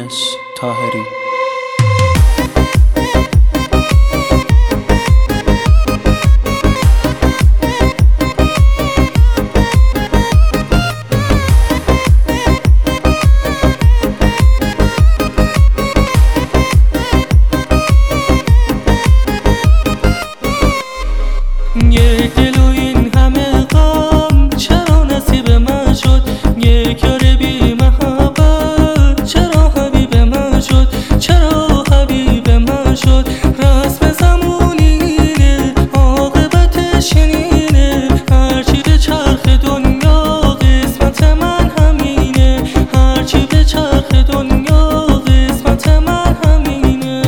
یونس طاهری. یک دل و این همه غم چرا نصیب من شد، یک یار بی محبت چرا حبیب من شد، چرا حبیب من شد. رسم زمونینه عاقبتش اینه، هرچی به چرخ دنیا قسمت من همینه، هرچی به چرخ دنیا قسمت من همینه.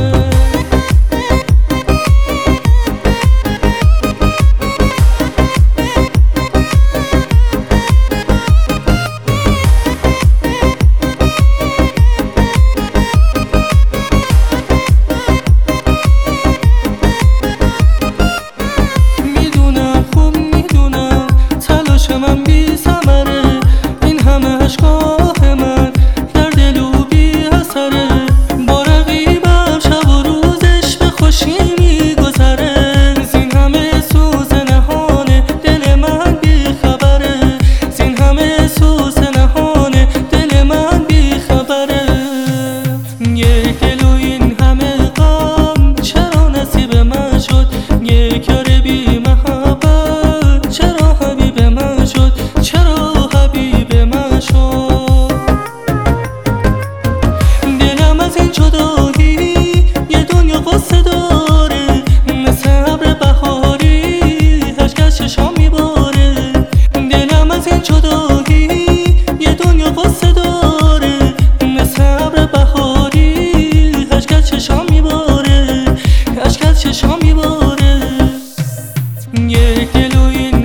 من بی ثمره، این همه اشکاه من در دل و بی اثره، با رقیبم شب و روزش به خوشی میگذره، زین همه سوز نهانه دل من بی خبره، زین همه سوز نهانه دل من بی خبره. یک دل و این همه غم چرا نصیب من شد، یک یار بی محبت چرا حبیب من شد، چرا حبیب من شد. دلم از این جدایی یه دنیا قصه داره، مثل ابر بهاری اشک از چشام میباره. دلم از این جدایی یه دنیا قصه داره، مثل ابر بهاری اشک از چشام میباره، اشک از چشام میباره. یک دل و این